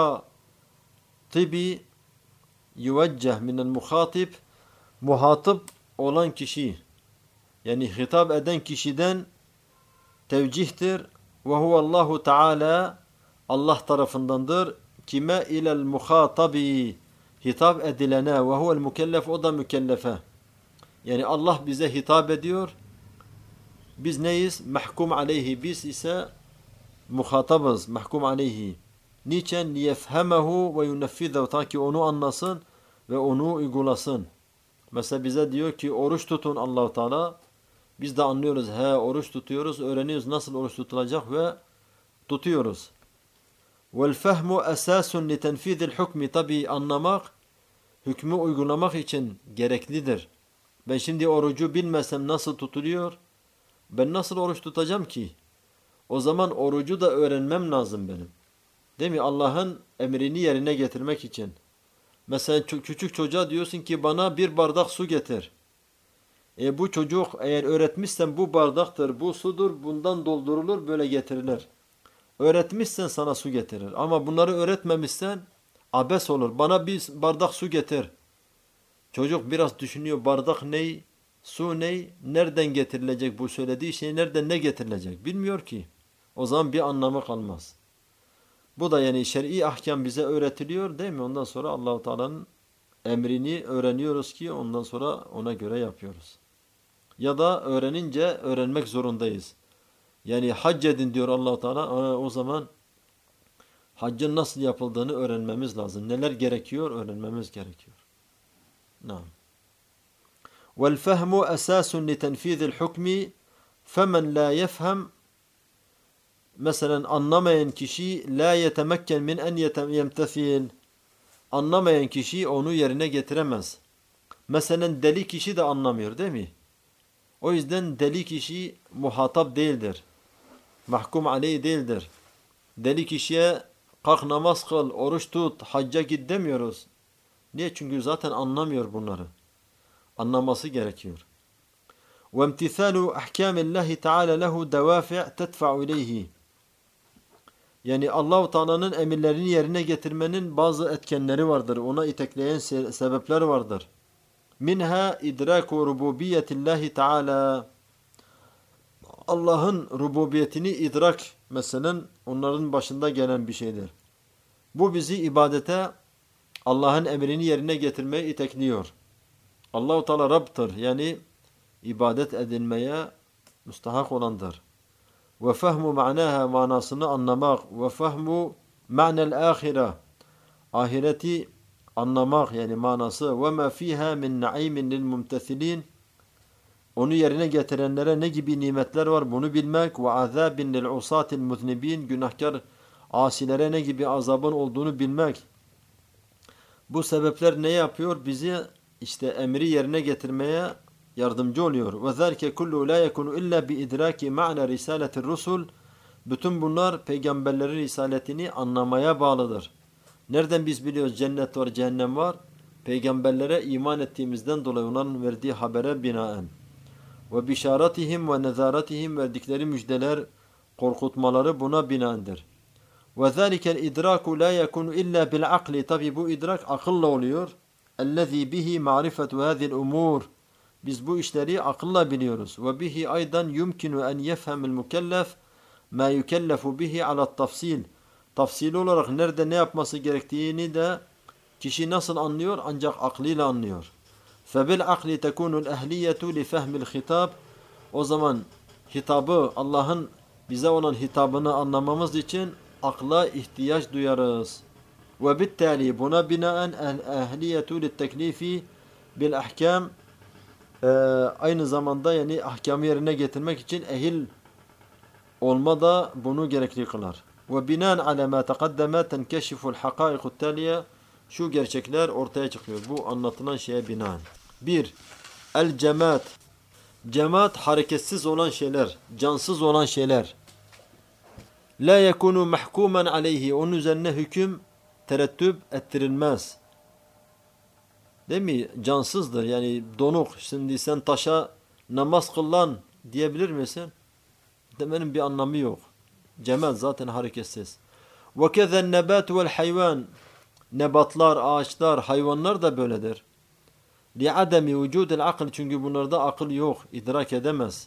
muhatibi, yuvecceh minel muhatib, muhatip olan kişi, yani hitap eden kişiden tevcihtir. Ve huvallahu Teala, Allah tarafındandır. Kime? İlel muhatabi, hitap edilene. Ve huvel mükellef, o da mükellefe. Yani Allah bize hitap ediyor. Biz neyiz? Mahkum aleyhi. Biz ise muhatabız. Mahkum aleyhi. Niçin? Liyefhemehu ve yuneffizehu. Ta ki onu anlasın ve onu uygulasın. Mesela bize diyor ki oruç tutun Allah-u Teala. Biz de anlıyoruz. He, oruç tutuyoruz. Öğreniyoruz nasıl oruç tutulacak ve tutuyoruz. Vel fehmu esasun li tenfizil hukmi. Tabi anlamak, hükmü uygulamak için gereklidir. Ben şimdi orucu bilmesem nasıl tutuluyor? Ben nasıl oruç tutacağım ki? O zaman orucu da öğrenmem lazım benim. Değil mi? Allah'ın emrini yerine getirmek için. Mesela küçük çocuğa diyorsun ki bana bir bardak su getir. E bu çocuk eğer öğretmişsen bu bardaktır, bu sudur, bundan doldurulur, böyle getirilir. Öğretmişsen sana su getirir. Ama bunları öğretmemişsen abes olur. Bana bir bardak su getir. Çocuk biraz düşünüyor, bardak ney, su ney, nereden getirilecek bu söylediği şey, nereden ne getirilecek bilmiyor ki. O zaman bir anlamı kalmaz. Bu da yani şer'i ahkam bize öğretiliyor değil mi? Ondan sonra Allah-u Teala'nın emrini öğreniyoruz ki ondan sonra ona göre yapıyoruz. Ya da öğrenince öğrenmek zorundayız. Yani hac edin diyor Allah-u Teala. O zaman haccın nasıl yapıldığını öğrenmemiz lazım. Neler gerekiyor? Öğrenmemiz gerekiyor. Naam. Vel fehmu esasun li tenfizil hukmi femen la yefhem. Mesela anlamayan kişi la yetemekken min en yemtethil. Anlamayan kişi onu yerine getiremez. Mesela deli kişi de anlamıyor değil mi? O yüzden deli kişi muhatap değildir. Mahkum aleyh değildir. Deli kişiye kalk namaz kıl, oruç tut, hacca git demiyoruz. Niye? Çünkü zaten anlamıyor bunları. Anlaması gerekiyor. وَامْتِثَالُ اَحْكَامِ اللّٰهِ تَعَالَى لَهُ دَوَافِعْ تَدْفَعُ اِلَيْهِ. Yani Allah-u Teala'nın emirlerini yerine getirmenin bazı etkenleri vardır. Ona itekleyen sebepler vardır. Minha idraku rububiyetillahi Teala. Allah'ın rububiyetini idrak mesela onların başında gelen bir şeydir. Bu bizi ibadete, Allah'ın emrini yerine getirmeye itekliyor. Allah-u Teala Rabb'tır. Yani ibadet edilmeye müstahak olandır. Ve fehmu ma'naha manasını anlamak ve fehmu ma'nel ahire ahireti anlamak yani manası ve ma fiha min na'imin lil mumtesilin onu yerine getirenlere ne gibi nimetler var bunu bilmek ve azabin lil usatil muznibin günahkar asilere ne gibi azabın olduğunu bilmek. Bu sebepler ne yapıyor? Bizi işte emri yerine getirmeye yardımcı oluyor. Ve zâlike kullu la yekunu illa bi idraki ma'na risaletir rusul. Bütün bunlar peygamberlerin risaletini anlamaya bağlıdır. Nereden biz biliyoruz cennet var, cehennem var? Peygamberlere iman ettiğimizden dolayı onların verdiği habere binaen. Ve bişaretihim ve nezaretihim verdikleri müjdeler, korkutmaları buna binaendir. Ve zâlikel idraku la yekunu illa bil akli. Tabi bu idrak akılla oluyor. Ellezî bihi ma'rifetu hâzil umûr. Biz bu işleri akılla biliyoruz. Ve bihi aydan yumkinu en yefhemil mükellef ma yukellefu bihi ala tafsil. Tafsili olarak nerede ne yapması gerektiğini de kişi nasıl anlıyor? Ancak aklıyla anlıyor. Febil akli tekunul ehliyetu li fehmil hitab. O zaman hitabı, Allah'ın bize olan hitabını anlamamız için akla ihtiyaç duyarız. Ve bittali buna binaen ehliyetu li teklifi bil ahkam aynı zamanda yani ahkamı yerine getirmek için ehil olma da bunu gerekli kılar. Ve binaen ala ma taqaddama tenkeşiful hakaikut taliye. Şu gerçekler ortaya çıkıyor. Bu anlatılan şeye binaen. bir. El cemaat. Cemaat hareketsiz olan şeyler, cansız olan şeyler. La yekunu mahkumen aleyhi. Onun üzerine hüküm terettüp ettirilmez. Değil mi? Cansızdır. Yani donuk. Şimdi sen taşa namaz kıl lan diyebilir misin? Demenin bir anlamı yok. Cemaat zaten hareketsiz. Ve kezen nebat vel hayvan. Nebatlar, ağaçlar, hayvanlar da böyledir. Li'ademi vücudil akıl. Çünkü bunlarda akıl yok. İdrak edemez.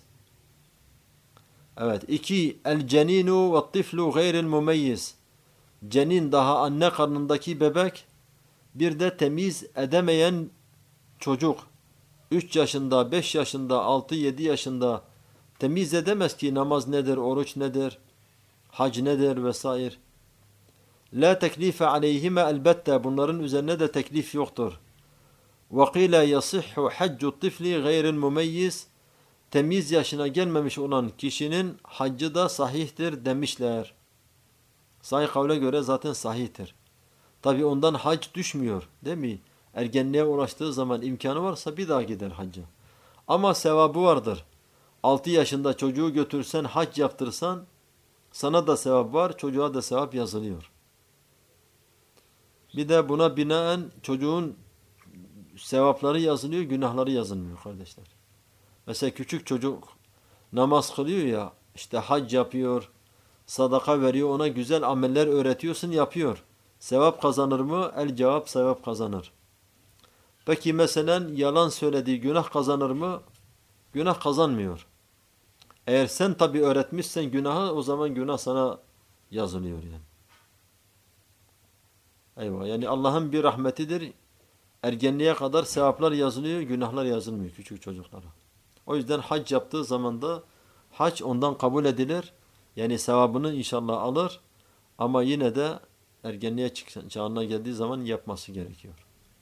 Evet. iki. El ceninu ve tiflu gayril mumeyyiz. Cenin daha anne karnındaki bebek. Bir de temiz edemeyen çocuk. üç yaşında, beş yaşında, altı yedi yaşında temiz edemez ki namaz nedir, oruç nedir, hac nedir vesaire. La teklife aleyhime elbette bunların üzerine de teklif yoktur. Ve qila yasihhu haccu tifli gayril mumeyyiz. Temiz yaşına gelmemiş olan kişinin haccı da sahihtir demişler. Sahih kavle göre zaten sahihtir. Tabi ondan hac düşmüyor değil mi? Ergenliğe ulaştığı zaman imkanı varsa bir daha gider hacca. Ama sevabı vardır. altı yaşında çocuğu götürsen hac yaptırsan sana da sevap var, çocuğa da sevap yazılıyor. Bir de buna binaen çocuğun sevapları yazılıyor, günahları yazılmıyor kardeşler. Mesela küçük çocuk namaz kılıyor ya, işte hac yapıyor, sadaka veriyor, ona güzel ameller öğretiyorsun, yapıyor. Sevap kazanır mı? El cevap sevap kazanır. Peki mesela yalan söylediği günah kazanır mı? Günah kazanmıyor. Eğer sen tabi öğretmişsen günahı, o zaman günah sana yazılıyor yani. Eyvah. Yani Allah'ın bir rahmetidir. Ergenliğe kadar sevaplar yazılıyor, günahlar yazılmıyor küçük çocuklara. O yüzden hac yaptığı zaman da hac ondan kabul edilir. Yani sevabını inşallah alır. Ama yine de ergenliğe çağına geldiği zaman yapması gerekiyor.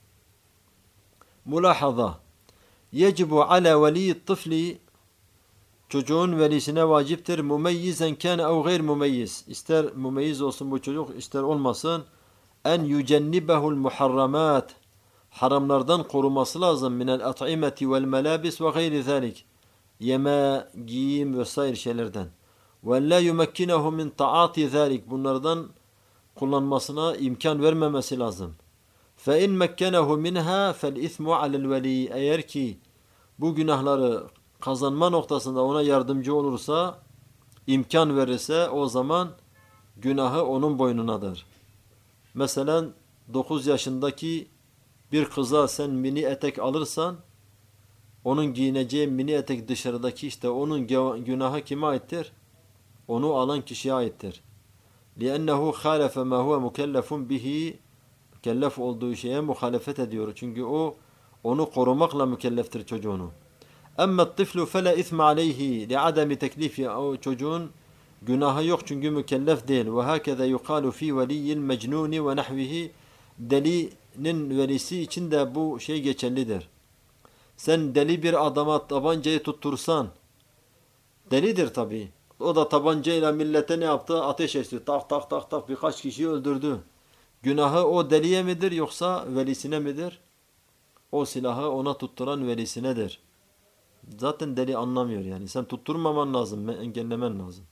Mulahaza. Yecibu ala veliyyit tıfli. Çocuğun velisine vaciptir. Mumeyyizen kâne ev gayr mumeyyiz. İster mumeyyiz olsun bu çocuk, ister olmasın. En yücennibehul muharramat. Haramlardan koruması lazım. Minel at'imeti vel melabis ve gayri zalik. Yeme, giyim vesaire şeylerden. Ve la yumekkinehu min ta'ati zalik. Bunlardan kullanmasına imkan vermemesi lazım. Fe in mekkenehu minha fel ismu alel veli. Eğer ki bu günahları kazanma noktasında ona yardımcı olursa, imkan verirse o zaman günahı onun boynunadır. Mesela dokuz yaşındaki bir kıza sen mini etek alırsan, onun giyineceği mini etek dışarıdaki işte onun günahı kime aittir? Onu alan kişiye aittir. لِأَنَّهُ خَالَفَ مَا هُوَ مُكَلَّفٌ bihi. Mükellef olduğu şeye muhalefet ediyor. Çünkü o onu korumakla mükelleftir çocuğunu. Emme tiflu fele isme aleyhi li'ademi teklifi. O çocuğun günahı yok çünkü mükellef değil. Ve hakeza yukalu fi veliyyil mecnuni ve nahvihi. Delinin velisi için de bu şey geçerlidir. Sen deli bir adama tabancayı tuttursan, delidir tabi. O da tabancayla millete ne yaptı? Ateş etti. Tak tak tak tak birkaç kişiyi öldürdü. Günahı o deliye midir yoksa velisine midir? O silahı ona tutturan velisinedir. Zaten deli anlamıyor yani. Sen tutturmaman lazım, engellemen lazım.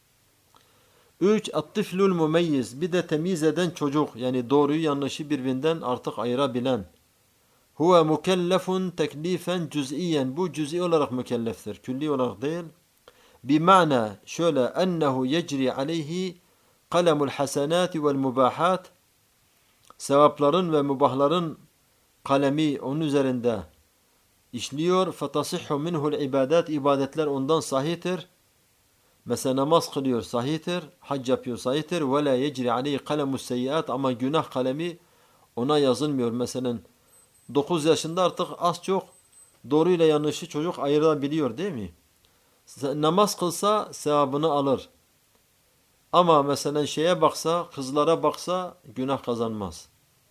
Üç, at-tiflul mumeyyiz. Bir de temiz eden çocuk. Yani doğruyu yanlışı birbirinden artık ayırabilen. Huve mukellefun teklifen cüz'iyen. Bu cüz'i olarak mükelleftir. Külli olarak değil. Bima'na şöyle ennehu yecri aleyhi kalemul hasenati vel mubahat. Sevapların ve mubahların kalemi onun üzerinde işliyor. Fetasihhu minhul ibadat. İbadetler ondan sahihtir. Mesela namaz kılıyor sahihtir. Hac yapıyor sahihtir. Ve la yecri aleyhi kalemus seyyiat. Ama günah kalemi ona yazılmıyor. Mesela dokuz yaşında artık az çok doğruyla yanlışı çocuk ayırabiliyor değil mi? Namaz kılsa sevabını alır. Ama mesela şeye baksa, kızlara baksa günah kazanmaz.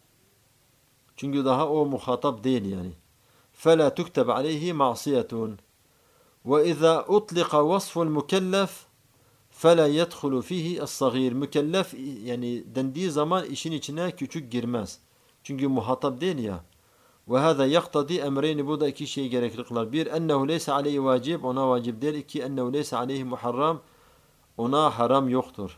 Çünkü daha o muhatap değil yani. فَلَا تُكْتَبْ عَلَيْهِ مَعْصِيَةٌ وَإِذَا أُطْلِقَ وَصْفُ الْمُكَلَّفِ فَلَا يَدْخُلُ ف۪يهِ الصَّغِيرِ. Mükellef yani dendiği zaman işin içine küçük girmez. Çünkü muhatap değil ya. وَهَذَا يَقْتَدِي اَمْرَيْنِ. Bu da iki şey gerekli kılar. Bir, اَنَّهُ لَيْسَ عَلَيْهِ وَاجِبْ. Ona vacip değil. İki, اَنَّهُ لَيْسَ عَلَيْهِ مُحَرَّمْ. Ona haram yoktur.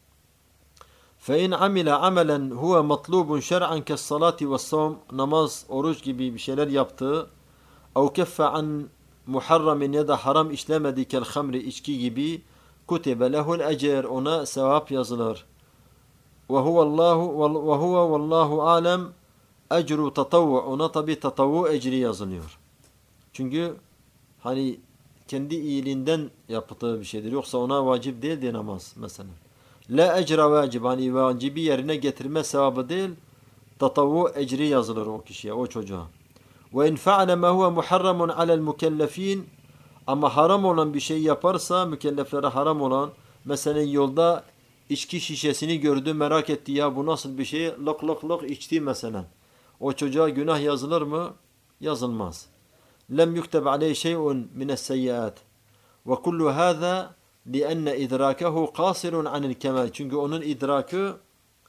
فَاِنْ عَمِلَ عَمَلًا هُوَ مَطْلُوبٌ شَرْعًا كَالصَّلَاةِ وَالصَّوْمِ. Namaz, oruç gibi bir şeyler yaptığı. اَوْ كَفَّ عَنْ muharramin ya da haram işlemedi kel hamri içki gibi kutibe lehul ecr. Ona sevap yazılır. Ve huvallahu ve huve vallahu alem ecru tatavvu. Ona tabi tatavvu ecri yazılıyor. Çünkü hani kendi iyiliğinden yaptığı bir şeydir. Yoksa ona vacip değil diye namaz mesela. La ecra vacib. Hani vacibi yerine getirme sevabı değil. Tatavvu ecri yazılır o kişiye, o çocuğa. Ve in fa'ale ma huve muharramun alel mukellefin. Ama haram olan bir şey yaparsa, mükelleflere haram olan, mesela yolda içki şişesini gördü, merak etti, ya bu nasıl bir şey, lık lık lık içti mesela. O çocuğa günah yazılır mı? Yazılmaz. Lem yukteb aleyhi şey'un mines seyyiat. Ve kullu hâzâ li'enne idrakehu qasirun anil kemal. Çünkü onun idrakı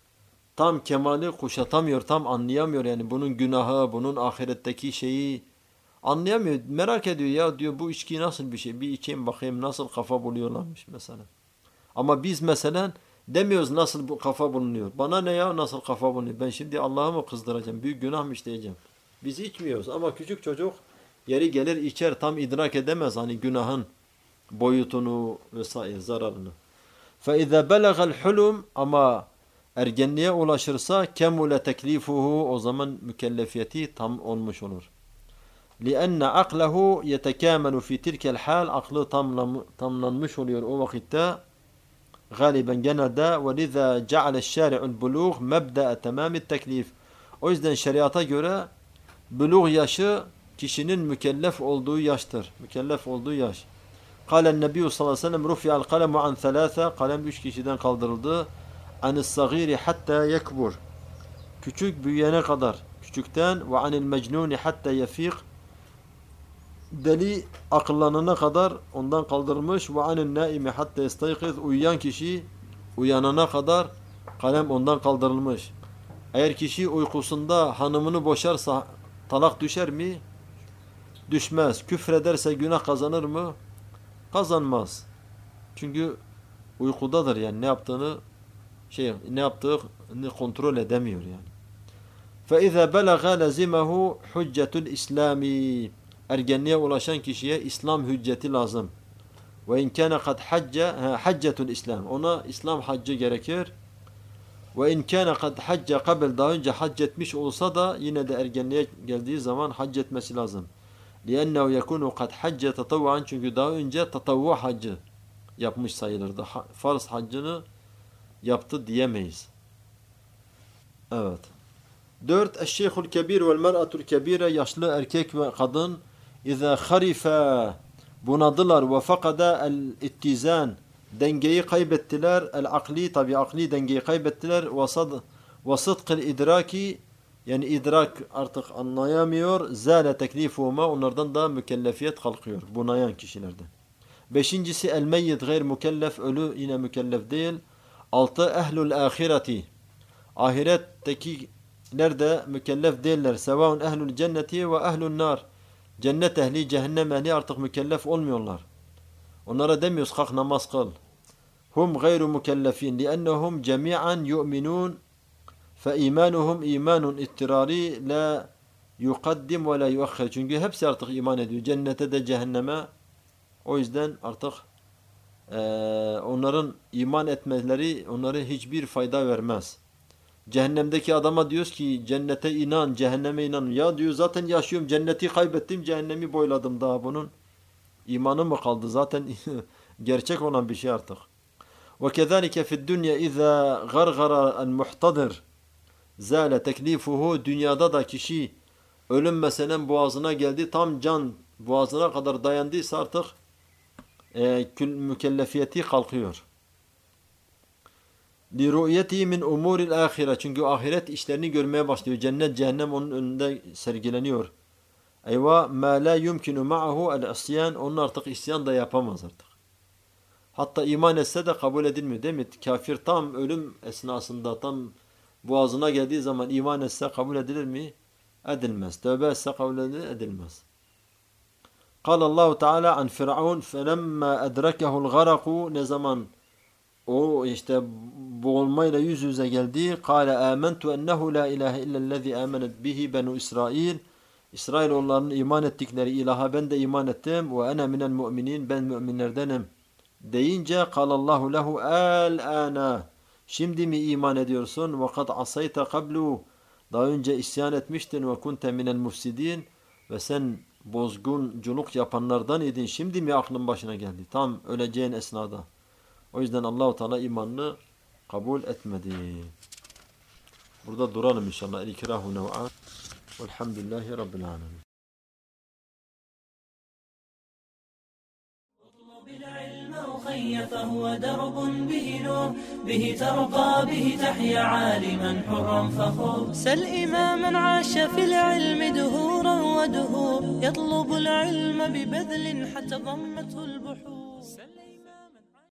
tam kemali kuşatamıyor, tam anlayamıyor yani bunun günahı, bunun ahiretteki şeyi anlayamıyor. Merak ediyor, ya diyor bu içki nasıl bir şey, bir içeyim bakayım nasıl kafa buluyorlarmış mesela. Ama biz mesela demiyoruz nasıl bu kafa bulunuyor. Bana ne ya nasıl kafa bulunuyor, ben şimdi Allah'ı mı kızdıracağım, büyük günah mı işleyeceğim. Biz içmiyoruz ama küçük çocuk yeri gelir içer, tam idrak edemez hani günahın boyutunu vesaire zararını. فَاِذَا بَلَغَ الْحُلُمْ. Ama ergenliğe ulaşırsa kemule teklifuhu, o zaman mükellefiyeti tam olmuş olur. لِأَنَّ عَقْلَهُ يَتَكَامَلُ فِي تِلْكَ الْحَالِ. Aklı tamlam, tamlanmış oluyor o vakitte. Galiben genelde وَلِذَا جَعَلَ الشَّارِعُ الْبُلُوغ مَبْدَأَ تَمَامِ التَّكْلِيفِ. O yüzden şeriata göre buluğ yaşı kişinin mükellef olduğu yaştır. Mükellef olduğu yaş. قال النبي sallallahu aleyhi ve sellem رُفِعَ الْقَلَمُ عَنْ ثَلَاثَ. Kalem üç kişiden kaldırıldı. عَنِ الصَّغِيرِ حَتَّى يَكْبُرْ. Küçük büyüyene kadar. Küçükten وَعَنِ الْمَجْنُونِ حَتَّى يَفِيقْ. Deli akıllanana kadar ondan kaldırılmış. وَعَنِ النَّائِمِ حَتَّى يَسْتَيْقِذْ. Uyuyan kişi uyanana kadar kalem ondan kaldırılmış. Eğer kişi uykusunda hanımını boşarsa talak düşer mi? Düşmez. Küfrederse günah kazanır mı? Kazanmaz. Çünkü uykudadır yani ne yaptığını şey ne yaptığını kontrol edemiyor yani. فَاِذَا بَلَغَ لَزِمَهُ حُجَّةُ الْاِسْلَامِ. Ergenliğe ulaşan kişiye İslam hücceti lazım. وَاِنْ كَانَ قَدْ حَجَّ حَجَّةُ الْاِسْلَامِ. Ona İslam haccı gerekir. وَاِنْ كَانَ قَدْ حَجَّ قَبْلِ. Daha önce hac etmiş olsa da yine de ergenliğe geldiği zaman hac etmesi lazım. لِأَنَّهُ يَكُونُ قَدْ حَجَّ تَطَوَّعًا. Çünkü daha önce tatavvu haccı yapmış sayılırdı. Farz haccını yaptı diyemeyiz. Evet. Dört. Eşşeyhul kebir vel mer'atul kebire. Yaşlı erkek ve kadın İza kharifa bunadılar ve fakada el ittizan dengeyi kaybettiler. El akli tabi akli dengeyi kaybettiler. Ve sad ve sıdkıl idraki yani idrak artık anlayamıyor. Zâle teklifuhuma onlardan da mükellefiyet kalkıyor. Bunayan kişilerden. Beşincisi el meyyit gayr mükellef ölü yine mükellef değil. Altı ehlul ahireti ahirettekiler de mükellef değiller. Sevaun ehlul cenneti ve ehlul nar. Cennet ehli, cehennem ehli artık mükellef olmuyorlar. Onlara demiyoruz kalk namaz kıl. Hum gayru mükellefin liennehum cemi'an yu'minun fe imanuhum imanun ittirari la yukaddim ve la yuakhir. Çünkü hepsi artık iman ediyor. Cennete de cehenneme. O yüzden artık e, onların iman etmeleri onlara hiçbir fayda vermez. Cehennemdeki adama diyoruz ki cennete inan, cehenneme inan. Ya diyor zaten yaşıyorum, cenneti kaybettim, cehennemi boyladım daha bunun. İmanı mı kaldı? Zaten gerçek olan bir şey artık. وَكَذَٰلِكَ فِي الدُّنْيَا اِذَا غَرْغَرَ الْمُحْتَضِرِ زَالَ تَكْلِيفُهُ Dünyada da kişi ölüm meselen boğazına geldi, tam can boğazına kadar dayandıysa artık e, mükellefiyeti kalkıyor. لِرُؤْيَتِهِ مِنْ اُمُورِ الْآخِرَةِ Çünkü ahiret işlerini görmeye başlıyor. Cennet, cehennem onun önünde sergileniyor. Eyva مَا لَا يُمْكِنُ مَعَهُ الْاِسْيَانِ Onun artık isyan da yapamaz artık. Hatta iman etse de kabul edilmiyor değil mi? Kafir tam ölüm esnasında, tam boğazına geldiği zaman iman etse kabul edilir mi? Edilmez. Tövbe etse kabul edilir, edilmez. قال الله تعالى عن فرعون فلما أدركه الغرق ne zaman o işte boğulmayla yüz yüze geldi. Kâle âmentu ennehu la ilahe illellezî âmenet bihi benu İsrail. İsrailoğullarının iman ettikleri ilaha ben de iman ettim. Ve ene minel mu'minin ben müminlerdenim. Deyince kâlallahu lehu el-âna. Şimdi mi iman ediyorsun? Ve kad asayte kablu. Daha önce isyan etmiştin ve kunte minel mufsidin. Ve sen bozgunculuk yapanlardan idin. Şimdi mi aklın başına geldi? Tam öleceğin esnada. O yüzden Allah-u Teala imanını kabul etmedi. Burada duralım inşallah. El-ikrahu nev'an. Velhamdülillahi Rabbil alemin. العلم أخي فهو درب به نور به ترقى به تحيا عالما حرا فخور سل إماما عاش في العلم دهورا ودهور يطلب العلم ببذل حتى ضمته البحور